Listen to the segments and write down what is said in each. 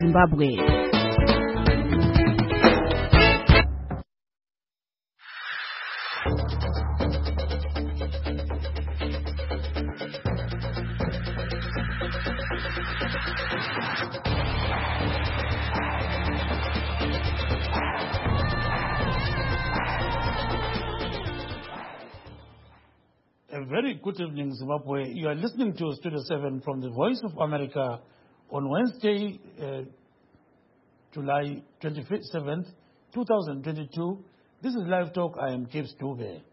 Zimbabwe. A very good evening, Zimbabwe. You are listening to Studio 7 from the Voice of America on Wednesday, July 27th, 2022. This is Live Talk. I am Gibbs Dube.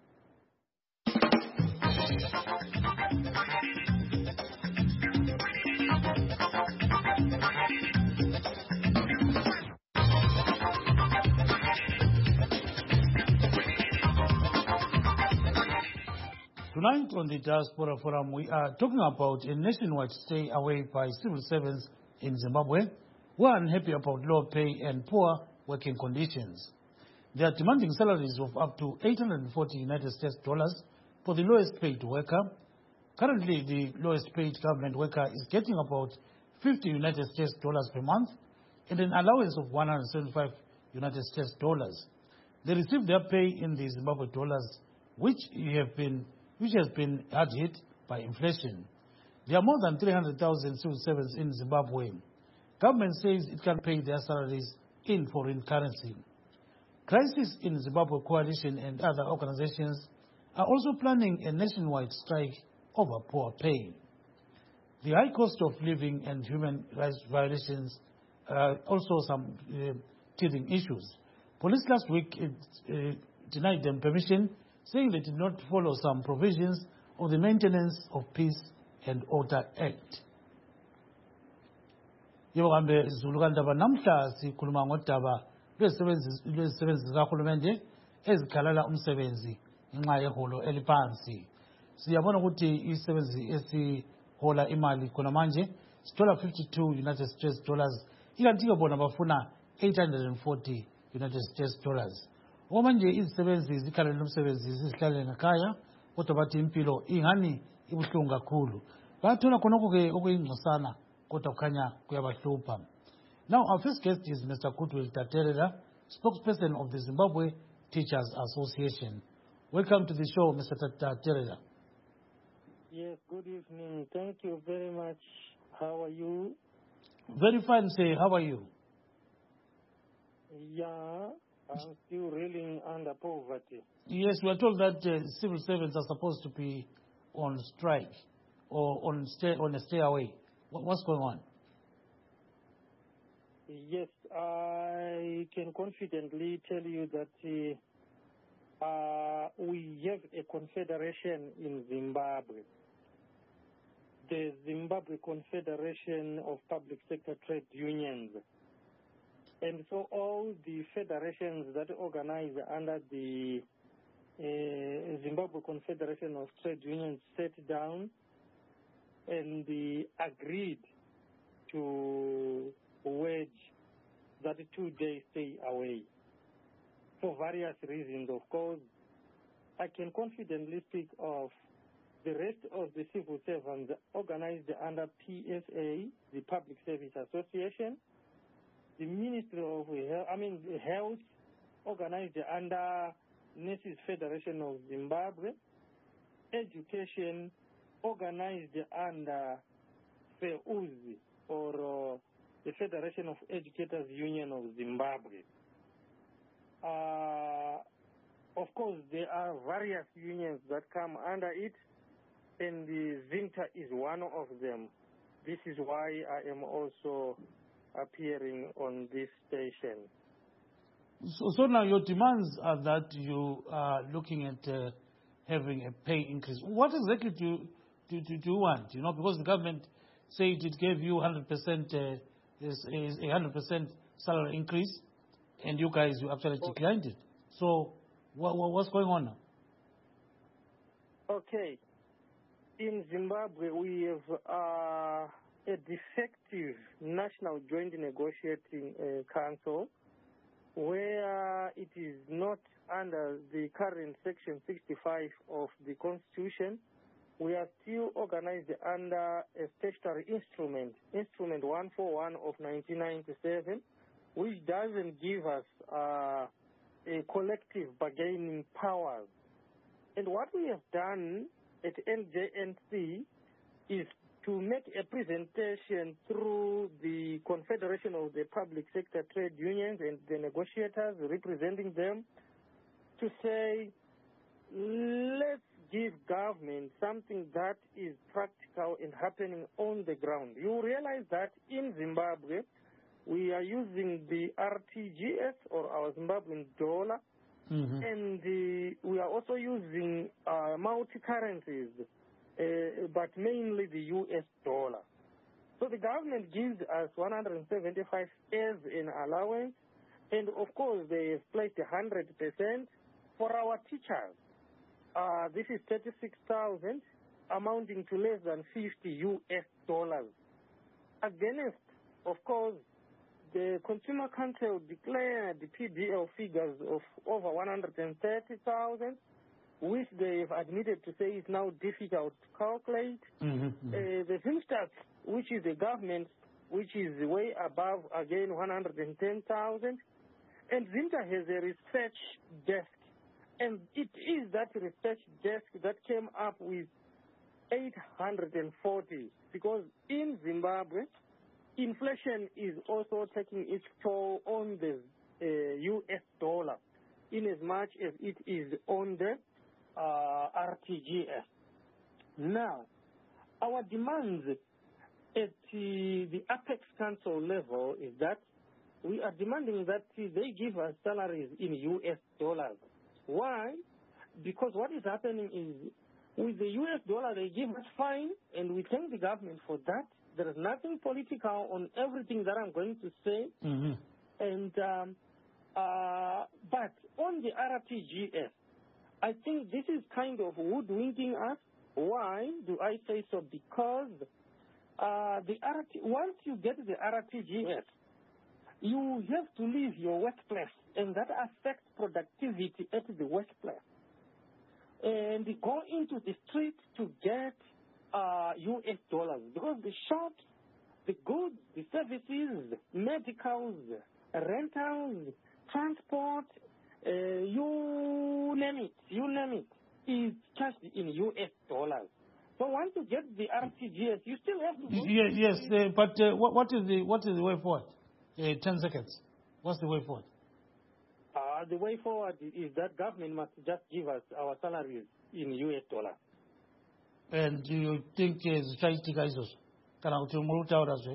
Tonight on the Diaspora Forum, we are talking about a nationwide stay away by civil servants in Zimbabwe who are unhappy about low pay and poor working conditions. They are demanding salaries of up to $840 United States for the lowest paid worker. Currently, the lowest paid government worker is getting about $50 United States per month and an allowance of $175 United States. They receive their pay in the Zimbabwe dollars, which has been hard hit by inflation. There are more than 300,000 civil servants in Zimbabwe. Government says it can pay their salaries in foreign currency. Crisis in Zimbabwe Coalition and other organizations are also planning a nationwide strike over poor pay. The high cost of living and human rights violations are also some teething issues. Police last week denied them permission, saying they did not follow some provisions of the Maintenance of Peace and Order Act. Yebokambe Zulukandaba namhla sikhuluma ngodaba lwezisebenzi zikahulumende ezikhalela umsebenzi ngenxa yeholo eliphansi. Siyabona ukuthi isebenzi esihola imali khona manje sithola $52 United States, ikanti ke bona bafuna $840 United States. Omanje izisebenzi zikhalela umsebenzi zisihlale ngekhaya kodwa bathi impilo ingani ibuhlungu kakhulu. Bathola khonokho ke okuyingcosana kodwa kukhanya kuyabahlupha. Now our first guest is Mr. Goodwill Taterera, spokesperson of the Zimbabwe Teachers Association. Welcome to the show, Mr. Taterera. Yes, good evening. Thank you very much. How are you? Very fine, sir. How are you? Yeah, I'm still reeling under poverty. Yes, we are told that civil servants are supposed to be on strike or on a stay away. What's going on? Yes, I can confidently tell you that we have a confederation in Zimbabwe, the Zimbabwe Confederation of Public Sector Trade Unions. And so all the federations that organize under the Zimbabwe Confederation of Trade Unions sat down and agreed to wage that 2-day stay away for various reasons. Of course, I can confidently speak of the rest of the civil servants organized under PSA, the Public Service Association, the Ministry of Health, organized under Nurses Federation of Zimbabwe, Education, organized under FEUZI, or the Federation of Educators Union of Zimbabwe. Of course, there are various unions that come under it, and the ZINTA is one of them. This is why I am also appearing on this station. So now your demands are that you are looking at having a pay increase. What exactly do you want? You know, because the government said it gave you 100% is a 100% salary increase, and you guys actually declined it. So what's going on now? Okay, in Zimbabwe we have a defective National Joint Negotiating Council, where it is not under the current Section 65 of the Constitution, we are still organized under a statutory instrument, Instrument 141 of 1997, which doesn't give us a collective bargaining powers. And what we have done at NJNC is to make a presentation through the Confederation of the Public Sector Trade Unions and the negotiators representing them to say, let's give government something that is practical and happening on the ground. You realize that in Zimbabwe, we are using the RTGS, or our Zimbabwean dollar, and we are also using multi-currencies, but mainly the US dollar. So the government gives us 175 as an allowance, and of course they have placed 100% for our teachers. This is 36,000, amounting to less than $50 against, of course, the Consumer Council declared the PDL figures of over 130,000, which they have admitted to say is now difficult to calculate. The Zimstats, which is the government, which is way above, again, 110,000. And Zimta has a research desk, and it is that research desk that came up with 840, because in Zimbabwe, inflation is also taking its toll on the US dollar, in as much as it is on the RTGS. Now, our demands at the Apex Council level is that we are demanding that they give us salaries in US dollars. Why? Because what is happening is, with the US dollar, they give us fine, and we thank the government for that. There is nothing political on everything that I'm going to say. And but on the RTGS, I think this is kind of hoodwinking us. Why do I say so? Because once you get the RTGS, you have to leave your workplace, and that affects productivity at the workplace. And go into the street to get US dollars, because the shops, the goods, the services, medicals, rentals, transport, you name it, is charged in US dollars. So once you get the RTGS, you still have to go. Yes, but what is the way forward? 10 seconds. What's the way forward? The way forward is that government must just give us our salaries in US dollars. And do you think zvichaitika izvozvo kana kuti murikutaura zve?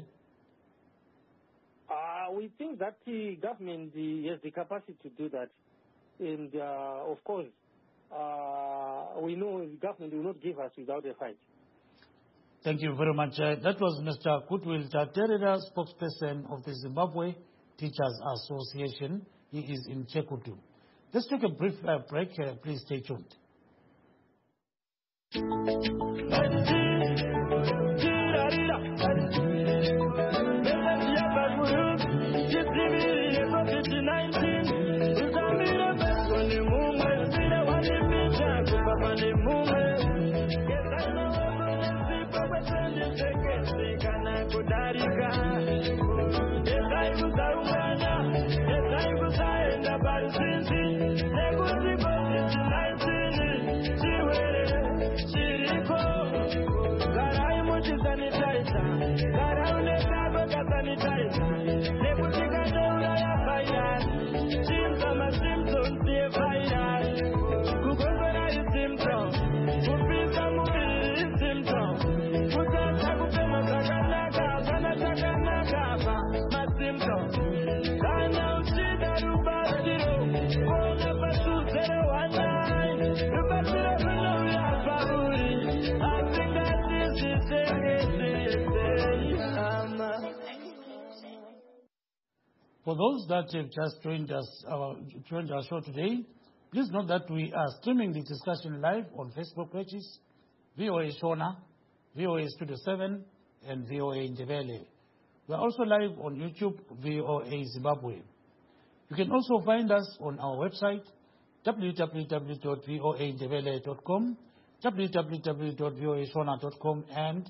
We think that the government has the capacity to do that. And of course, we know the government will not give us without a fight. Thank you very much. That was Mr. Goodwill Taterera, spokesperson of the Zimbabwe Teachers Association. He is in Chekutu. Let's take a brief break. Please stay tuned. For those that have just joined our show today, please note that we are streaming the discussion live on Facebook pages, VOA Shona, VOA Studio 7, and VOA Ndebele. We are also live on YouTube, VOA Zimbabwe. You can also find us on our website, www.voandebele.com, www.voashona.com and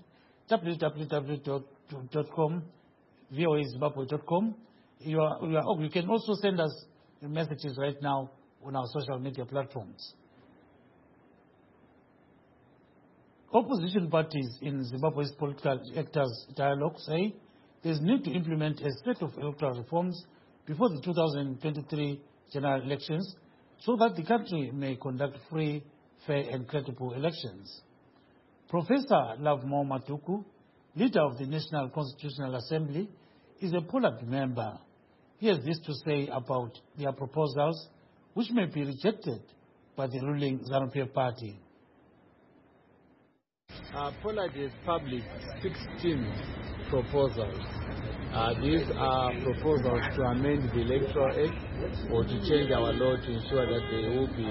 www.voazimbabwe.com. You can also send us messages right now on our social media platforms. Opposition parties in Zimbabwe's political actors dialogue say there is need to implement a set of electoral reforms before the 2023 general elections so that the country may conduct free, fair and credible elections. Professor Lovemore Matuku, leader of the National Constitutional Assembly, is a Pollard member. He has this to say about their proposals, which may be rejected by the ruling ZANU-PF party. Pollard has published 16 proposals. These are proposals to amend the Electoral Act or to change our law to ensure that there will be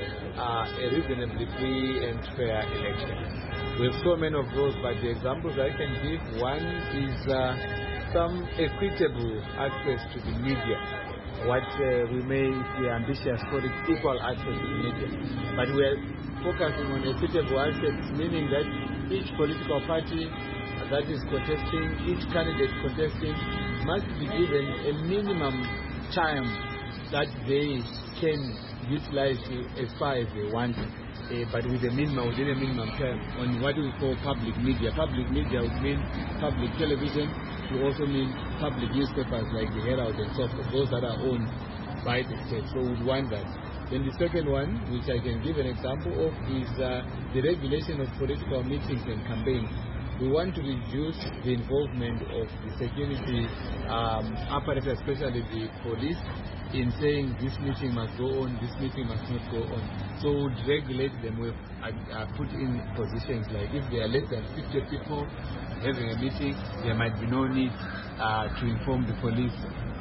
a reasonably free and fair election. We have so many of those, but the examples I can give, one is some equitable access to the media. What we may be ambitious for is equal access to the media. But we are focusing on equitable access, meaning that each political party that is contesting, each candidate contesting must be given a minimum time that they can utilize as far as they want, but within a minimum time on what we call public media. Public media would mean public television, it also mean public newspapers like the Herald and so forth, those that are owned by the state. So we would want that. Then the second one, which I can give an example of, is the regulation of political meetings and campaigns. We want to reduce the involvement of the security apparatus, especially the police, in saying this meeting must go on, this meeting must not go on. So we would regulate them. We've put in positions like if there are less than 50 people having a meeting, there might be no need to inform the police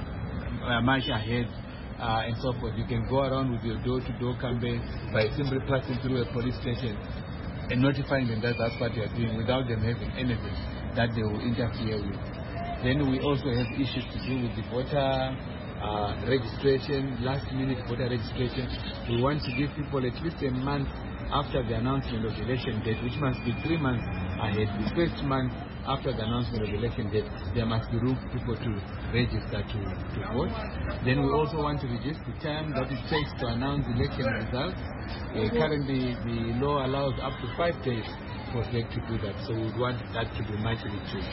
much ahead and so forth. You can go around with your door-to-door campaign by simply passing through a police station and notifying them that that's what they are doing without them having anything that they will interfere with. Then we also have issues to do with the voter registration, last-minute voter registration. We want to give people at least a month after the announcement of the election date, which must be 3 months ahead. The first month after the announcement of the election date, there must be room for people to register to vote. Then we also want to reduce the time that it takes to announce election results. Currently, the law allows up to 5 days for them to do that, so we would want that to be much reduced.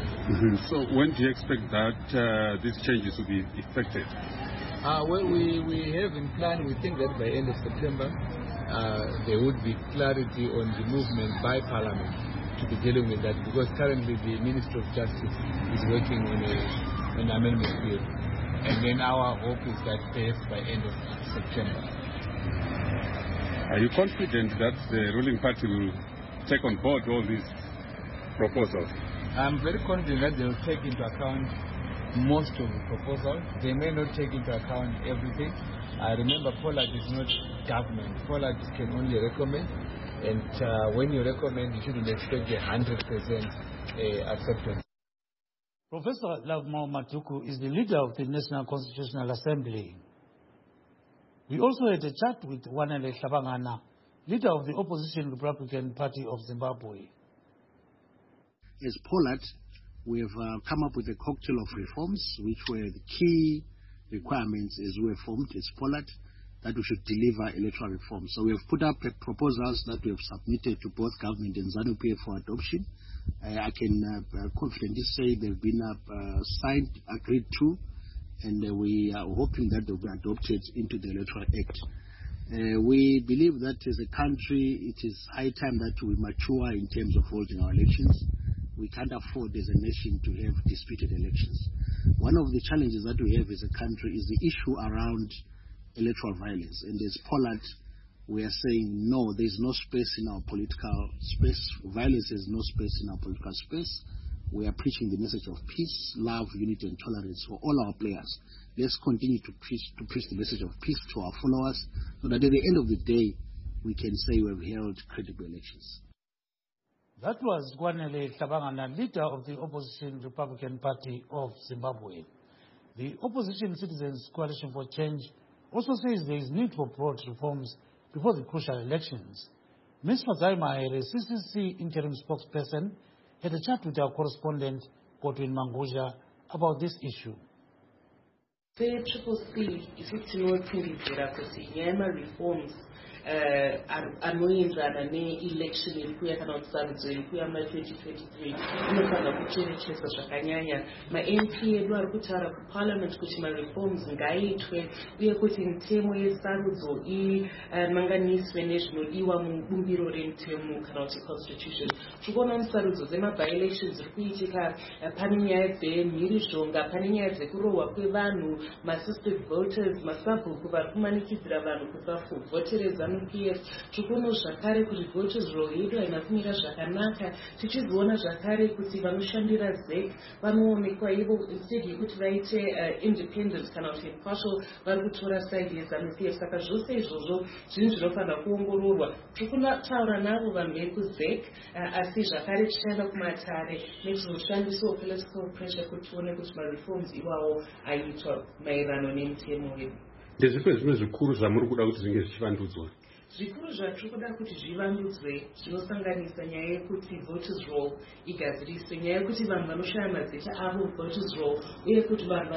So when do you expect that these changes will be effected? Well, we have in plan, we think that by end of September, there would be clarity on the movement by Parliament to be dealing with that, because currently the Ministry of Justice is working on an amendment bill. And then our hope is that perhaps by end of September. Are you confident that the ruling party will take on board all these proposals? I'm very confident that they will take into account most of the proposals. They may not take into account everything. Remember, Pollard is not government. Pollard can only recommend. And when you recommend, you shouldn't expect 100% acceptance. Professor Lovemore Matuku is the leader of the National Constitutional Assembly. We also had a chat with Wanele Hlabangana, leader of the opposition Republican Party of Zimbabwe. As Pollard, we have come up with a cocktail of reforms, which were the key requirements as we were formed as Pollard, that we should deliver electoral reforms. So we have put up proposals that we have submitted to both government and ZANU-PF for adoption. I can confidently say they've been signed, agreed to, and we are hoping that they'll be adopted into the Electoral Act. We believe that as a country, it is high time that we mature in terms of holding our elections. We can't afford as a nation to have disputed elections. One of the challenges that we have as a country is the issue around electoral violence. And as Pollard, we are saying, no, there's no space in our political space. Violence has no space in our political space. We are preaching the message of peace, love, unity, and tolerance for all our players. Let's continue to preach the message of peace to our followers, so that at the end of the day, we can say we have held credible elections. That was Wanele Hlabangana, leader of the opposition Republican Party of Zimbabwe. The Opposition Citizens Coalition for Change also says there is need for broad reforms before the crucial elections. Ms. Fadzai Mahere, CCC interim spokesperson, had a chat with our correspondent, Godwin Manguzha, about this issue. Triple C isitinotsindizira kuti nyaya reforms anoenzana ne-election iri kuuya kana kuti sarudzo iri kuuya muna-2023 inofanira kucherecheswa zvakanyanya. Ma-MP edu ari kutaura kuparliament kuti ma-reforms ngaaitwe uye kuti mitemo yesarudzo imanganiswe nezvinodiwa mubumbiro remitemo kana kuti constitution. Tikuona musarudzo dzema-by-elections ziri kuitika pane nyaya dzemhirizhonga, pane nyaya dzekurohwa kwevanhu, ma-assisted voters, masabhuku vari kumanikidzira vanhu kuti vavhotere ZANU-PF. Tikuona zvakare kuti voters roll yedu haina kumira zvakanaka. Tichizoona zvakare kuti vanoshandira ZEC vanoonekwa ivo instead yekuti vaite independent kana kuti impartial vari kutora side yeZANU-PF. Saka zvose izvozvo zvinhu zvinofanira kuongororwa. Tikutaura navo vanhu vekuZEC asi zvakare tichaenda kumatare netizoshandisawo political pressure kuti tione kuti ma-reforms iwawo aitwa maererano nemitemo yedu. Ndezvipo zvimwe zvikuru zvamuri kuda kuti zvinge zvichivandudzwa? Zvikuru zvatiri kuda kuti zvivandudzwe zvinosanganisa nyaya yekuti voters roll igadziriswe, nyaya yekuti vanhu vanoshaya mazita avo voters roll, uye kuti vanhu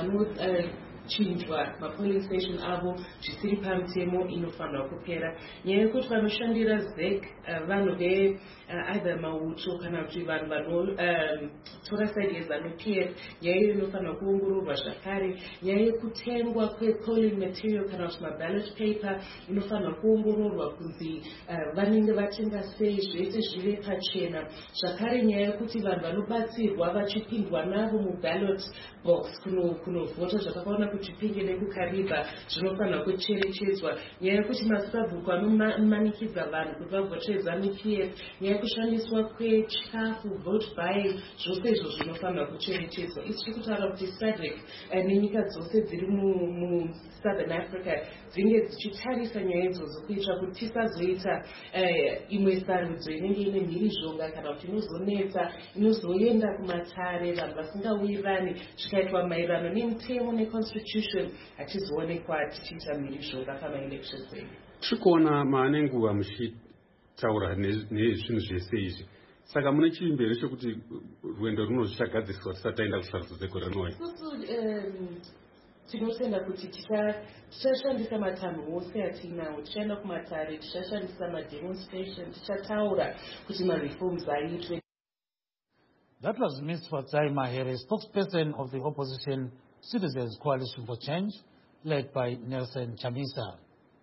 vanochinjwa mapolling station avo zvisiri pamutemo inofanira kupera. Nyaya yekuti vanoshandira ZEC vanhu either mauto kana kuti vanhu vanotora side yeZANU-PF, nyaya iyo inofanira kuongororwa zvakare. Nyaya yekutengwa kwepolling material kana kuti maballot paper inofanira kuongororwa kunzi vanenge vatenga sei, zvese zvive pachena. Zvakare nyaya yekuti vanhu vanobatsirwa vachipindwa navo muballot box kunovhota zvakafanana kuti Pinge nekukariba zvinofanira kucherechedzwa. Nyaya yekuti masabhuku anomanikidza vanhu kuti vavhotere ZANU-PF, nyaya yekushandiswa kwechikafu, vote buying, zvose izvo zvinofanira kucherechedzwa. Isi tiri kutaura kuti SADC nenyika dzose dziri Southern Africa dzinge dzichitarisa nyaya idzodzo kuitira kuti tisazoita imwe sarudzo inenge ine mhirizhonga kana kuti inozonetsa, inozoenda kumatare, vanhu vasingawirirani, zvikaitwa maererano nemitemo neconstitution, hatizoonekwa tichiita mhirizhonga pama-elections edu. Tiri kuona maane nguva muchitaura nezvinhu zvese izvi, saka mune chivimbero chekuti rwendo runo zvichagadziriswa tisati taenda kusarudzo dzegore rinouya? Tinotenda kuti tichashandisa matanho ose atinawo, tichaenda kumatare, tichashandisa mademonstration, tichataura kuti ma-reforms aitwe. That was Ms. Fadzai Mahere, spokesperson of the opposition Citizens Coalition for Change, led by Nelson Chamisa.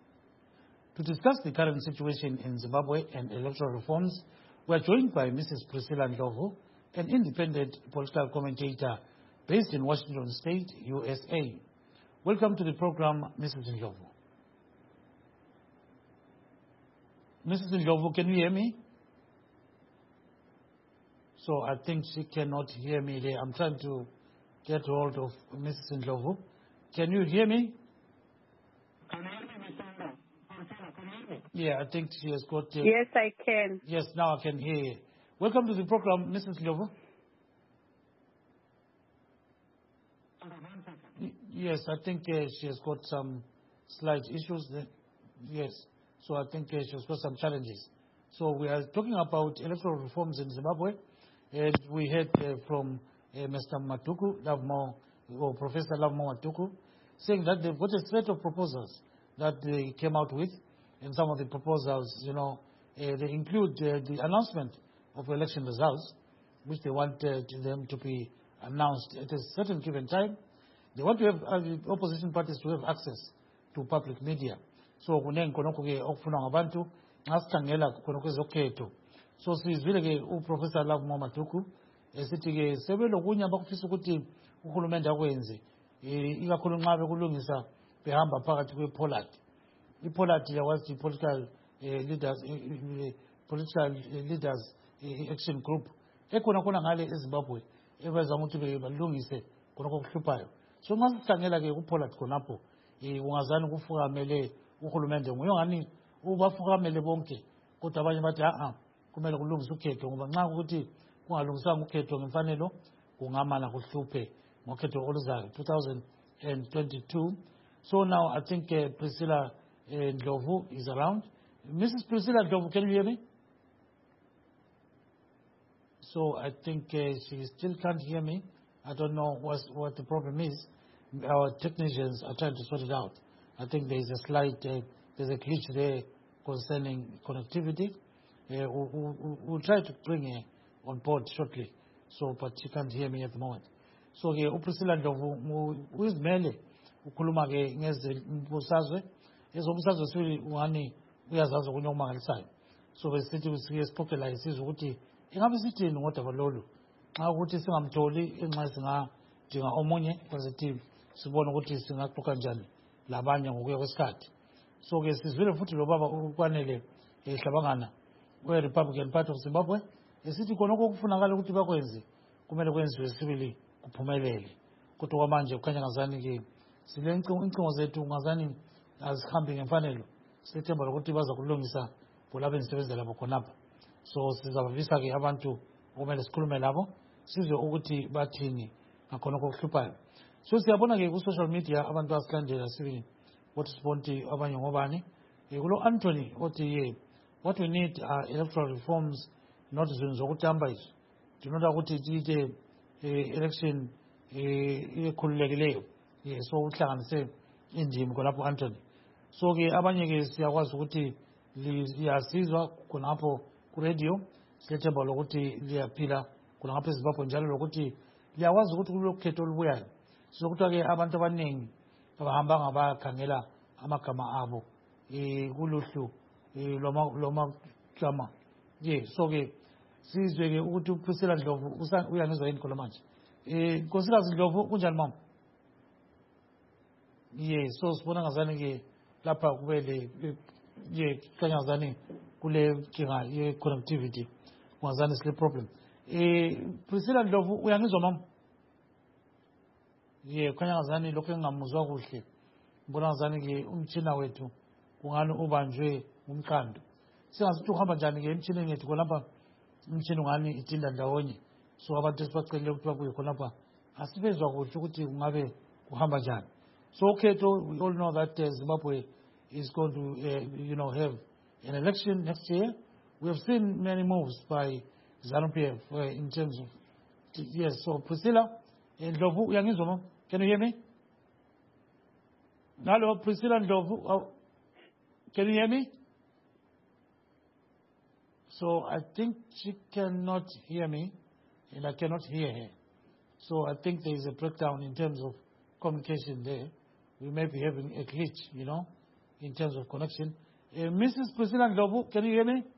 To discuss the current situation in Zimbabwe and electoral reforms, we are joined by Mrs. Priscilla Ndlovu, an independent political commentator based in Washington State, USA. Welcome to the program, Mrs. Ndlovu. Mrs. Ndlovu, can you hear me? So I think she cannot hear me there. I'm trying to get hold of Mrs. Ndlovu. Can you hear me? Can you hear me, Mr. Yeah, I think she has got... Yes, I can. Yes, now I can hear you. Welcome to the program, Mrs. Ndlovu. Yes, I think she has got some slight issues there. Yes, so I think she has got some challenges. So we are talking about electoral reforms in Zimbabwe, and we heard from Mr. Matuku, or Professor Lovemore Matuku, saying that they've got a set of proposals that they came out with, and some of the proposals, they include the announcement of election results, which they want them to be announced at a certain given time. They want to have opposition parties to have access to public media. So kunenge konokuke okufuna ngabantu ngasikhangela khona kwezokhetho. So sizwile ke uProfessor Lovemore Matuku esithi ke sebelokunye abakufisa ukuthi uhulumende akwenze ikakhulu nxa bekulungisa behamba phakathi kwePollard. iPollard yawazi political leaders action group ekhona khona ngale eZimbabwe ebazama ukuthi balungise khona kokuhluphayo. So nxa sikhangela ke kuPollard khonapho ungazani kufukamele uhulumende nguyongani ubafukamele bonke kodwa abanye bathi kumele kulungiswe ukhetho ngoba nxa ukuthi kungalungiswanga ukhetho ngemfanelo kungamana kuhluphe ngokhetho oluzayo 2022. So now I think Priscilla Ndlovu is around. Mrs. Priscilla Ndlovu, can you hear me? So I think she still can't hear me. I don't know what the problem is. Our technicians are trying to sort it out. I think there is a slight, there's a glitch there concerning connectivity. We'll try to bring her on board shortly. So, but she can't hear me at the moment. So, uPriscilla Ndlovu uzimele ukhuluma ke ngezombusazwe. Ezombusazwe sibili ngani uyazazi okunye okumangalisayo. So besithi siyesiphophela isizwe ukuthi ingabe sithini ngodaba lolu. Xa ukuthi singamtholi enxa singadinga omunye positive sibone ukuthi singaxoxa kanjani labanye ngokuya kwesikhathi. So ke sizwile futhi lo baba ukwanele ehlabangana we-Republican Party of Zimbabwe esithi khona okufunakala ukuthi bakwenze kumele kwenziwe sibili kuphumelele. Kodwa kwamanje kukhanya ngazani ke sile incingo zethu ngazani azihambi ngemfanelo. Sithemba lokuthi baza kulungisa kulabo engisebenzela labo khonapha. So sizabavisa ke abantu okumele sikhulume labo sizwe ukuthi bathini ngakhona kokuhluphayo. So siyabona ke ku social media abantu basilandela sibili what sponti abanye ngobani kulo Anthony othi what we need are electoral reforms, not zokutamba izo. Dinota ukuthi ite election ekhululekileyo. So uhlanganise indimi kolapho Anthony. So ke abanye ke siyakwazi ukuthi liyasizwa khonapho ku radio silethemba lokuthi liyaphila khonapho eZimbabwe njalo lokuthi liyakwazi ukuthi kulokhetho olubuyayo sizokuthiwa ke abantu abaningi abahamba ngabakhangela amagama abo kuluhlu loma klama so ke sizwe ke ukuthi uPriscilla Ndlovu uyangizwa yini khona manje Nkosikazi Ndlovu kunjani mama so sibona ngazani ke lapha kubele kanyazani kule nkinga ye-connectivity ngazani sile problem Priscilla Ndlovu uyangizwa mama kanyazani lokho engamuzwa kuhle ngibona ngazani ke umtshina wethu kungani ubanjwe umqando singazithi uhamba njani ke emtshineni yethu khonapha umtshini ngani itinda ndawonye so abantu esibacelile ukuthi babuye khonapha asibezwa kuhle ukuthi kungabe kuhamba njani so ukhetho we all know that Zimbabwe is going to have an election next year. We have seen many moves by ZANU-PF in terms of yes. So Priscilla Ndlovu uyangizwa mama, can you hear me? Hello Priscilla Ndlovu, can you hear me? So I think she cannot hear me and I cannot hear her. So I think there is a breakdown in terms of communication there. We may be having a glitch, in terms of connection. Mrs. Priscilla Ndlovu, can you hear me?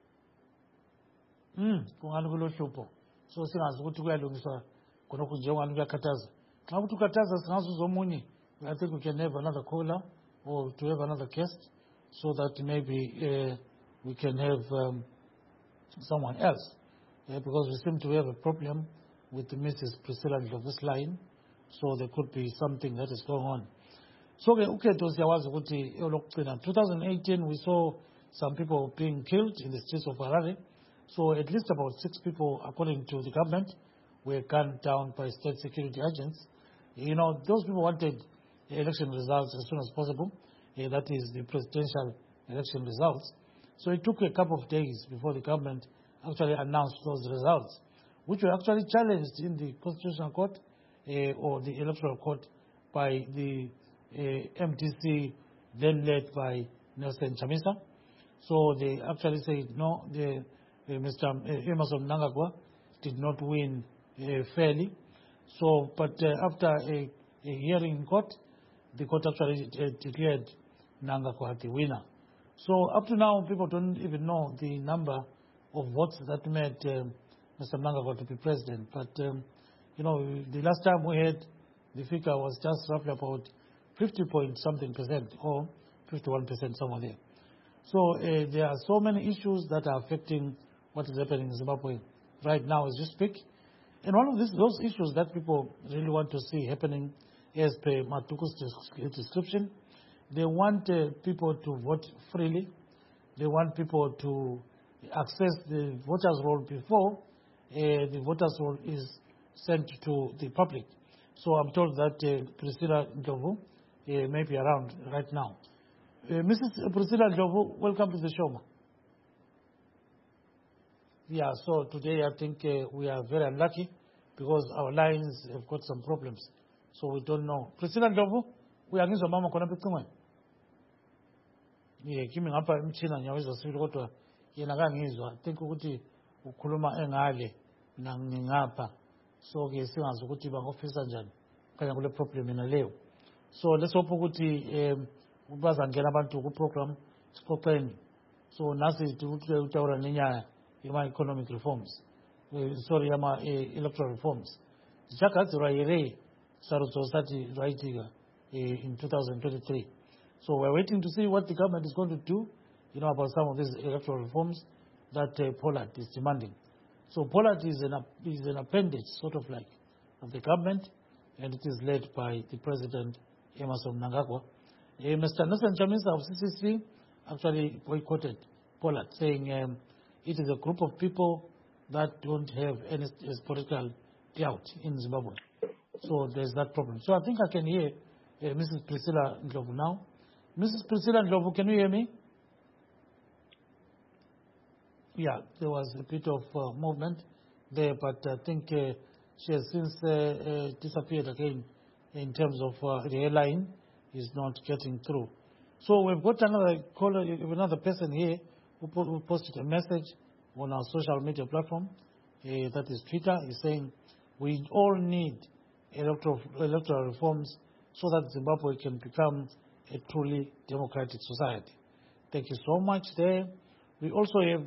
Kungani kulo hlupho. So singazi ukuthi kuyalungiswa khonokho njengani kuyakhathaza. Xa ukuthi ukhathaza singazuza omunye. I think we can have another caller or to have another guest so that maybe we can have someone else. Because we seem to have a problem with Mrs. Priscilla Ndlovu's line. So there could be something that is going on. So ukhetho siyawazi ukuthi elokugcina 2018 we saw some people being killed in the streets of Harare. So at least about 6 people, according to the government, were gunned down by state security agents. Those people wanted election results as soon as possible. That is the presidential election results. So it took a couple of days before the government actually announced those results, which were actually challenged in the Constitutional Court or the Electoral Court by the MDC, then led by Nelson Chamisa. So they actually said no, Mr. Emmerson Mnangagwa did not win fairly. So, but after a hearing in court, the court actually declared Mnangagwa the winner. So up to now, people don't even know the number of votes that made Mr. Mnangagwa to be president. But the last time we had the figure was just roughly about 50-point-something% or 51% somewhere there. So there are so many issues that are affecting what is happening in Zimbabwe right now as you speak. And one of those issues that people really want to see happening, as per Matuku's description, they want people to vote freely. They want people to access the voters' roll before the voters' roll is sent to the public. So I'm told that Priscilla Ndlovu may be around right now. Mrs. Priscilla Ndlovu, welcome to the show. Yeah, so today I think we are very unlucky because our lines have got some problems. So we don't know. Priscilla Ndlovu, uyangizwa mama khona apha ecingweni? Yeah, kimi ngapha imtshina ngiyawizwa sibili kodwa yena kangizwa. I think ukuthi ukhuluma engale mina ngingapha. So ke singazi ukuthi bangofisa njani. Kanya kule problem yena leyo. So let's hope ukuthi bazangena abantu ku program sixoxeni. So nasi utawura nenyaya yama economic reforms. Sorry, yama electoral reforms. Zichagadzirwa here sarudzo sati raitika in 2023. So we're waiting to see what the government is going to do, about some of these electoral reforms that Pollard is demanding. So Pollard is an appendage, sort of like, of the government, and it is led by the President, Emmerson Mnangagwa. Mr. Nelson Chamisa of CCC actually boycotted Pollard, saying it is a group of people that don't have any political clout in Zimbabwe. So there's that problem. So I think I can hear Mrs. Priscilla Ndlovu now. Mrs. Priscilla Ndlovu, can you hear me? Yeah, there was a bit of movement there, but I think she has since disappeared again in terms of the line is not getting through. So we've got another caller, another person here who posted a message on our social media platform, that is Twitter. He's saying we all need electoral reforms so that Zimbabwe can become a truly democratic society. Thank you so much there. We also have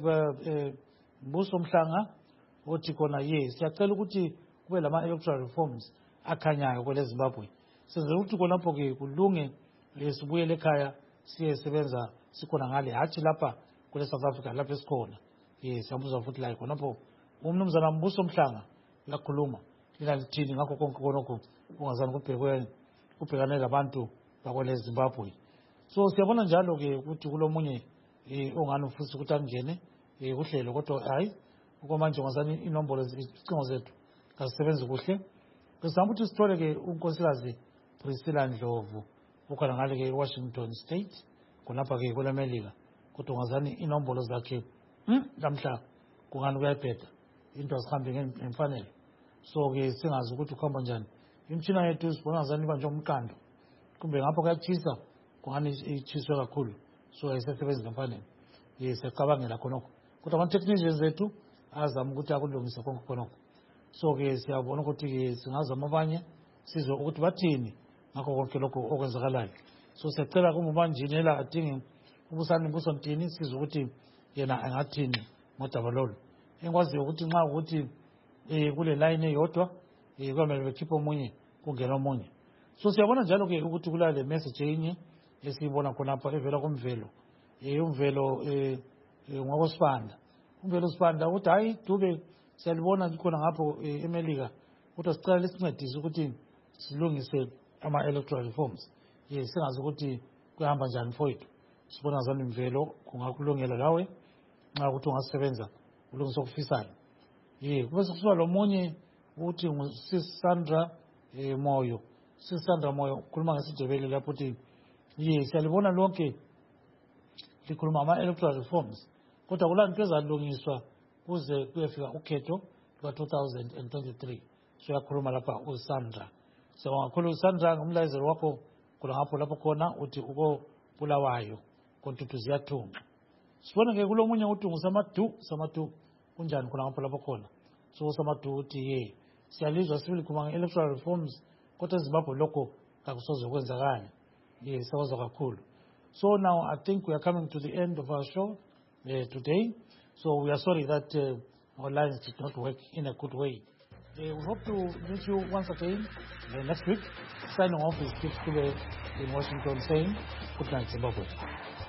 Mbuso Mhlanga othi khona yes siyacela ukuthi kube lama electoral reforms akhanyayo kwele Zimbabwe. Senzela ukuthi khonapho ke kulunge lesibuyele ekhaya siyesebenza sikhona ngale hathi lapha kwele South Africa lapha esikhona. Yes, siyabuza futhi la khonapho umnumzana Mbuso Mhlanga lakhuluma lithini ngakho konke konke ungazani kubhekane labantu bakwele Zimbabwe. So siyabona njalo ke ukuthi kulomunye ongani ufisa ukuthi angene uhlelo kodwa hayi ukomanje ngazani inombolo icingo zethu kazisebenzi kuhle. Sizama ukuthi sithole ke unkosikazi Priscilla Ndlovu ukhona ngale ke Washington State kulapha ke kwelemelika kodwa ngazani inombolo zakhe lamhla kungani kuyabheda into asihambe ngemfanelo. So ke singazi ukuthi ukhamba njani imtshina yethu sibona ngazani iba njengomqando kumbe ngapha kuyachisa kungani ichiswe kakhulu so ayisebenzi ngemfanelo. Yes, siyacabangela khonokho kodwa ama technicians zethu azama ukuthi akulungise konke khonokho. So ke siyabona ukuthi ke singazama abanye sizwe ukuthi bathini ngakho konke lokho okwenzakalayo. So siyacela kumbanjinela adinge ubusani Mbuso Mtini sizwe ukuthi yena angathini ngodaba lolu. Engikwaziyo ukuthi nxa ukuthi kule line eyodwa kwamele bekhiphe omunye kungena omunye. So siyabona njalo ke ukuthi kulale message enye esiyibona khonapha evela kumvelo. Umvelo ngokosibanda. Umvelo Sibanda uthi hayi Dube siyalibona likhona ngapho eMelika kodwa sicela lisincedise ukuthi silungise ama electoral reforms. Yes, singazi ukuthi kuhamba njani mfowethu. Sibona ngazani imvelo kungakulungela lawe nxa ukuthi ungasebenza ulungisa okufisayo. Kube sekusiba lomunye uthi nguSisandra Moyo. Sisandra Moyo khuluma ngesidebele lapho uthi siyalibona lonke likhuluma ama electoral reforms kodwa kulanto ezalungiswa kuze kuyefika ukhetho luka-2023. So yakhuluma lapha uSandra. Siyabonga kakhulu uSandra ngomlayezelo wakho kulapho khona uthi uko-Bulawayo kontutu ziyathunqa. Sibona ke kulomunye uthi nguSamadu kunjani khona lapho khona. So Samadu uthi siyalizwa sibili khuluma nge-electoral reforms kodwa eZimbabwe lokho kakusoze kwenzakala. Siyabonga kakhulu. So now I think we are coming to the end of our show today. So we are sorry that our lines did not work in a good way. We hope to meet you once again next week. Signing off is Steve Kube in Washington saying good night Zimbabwe.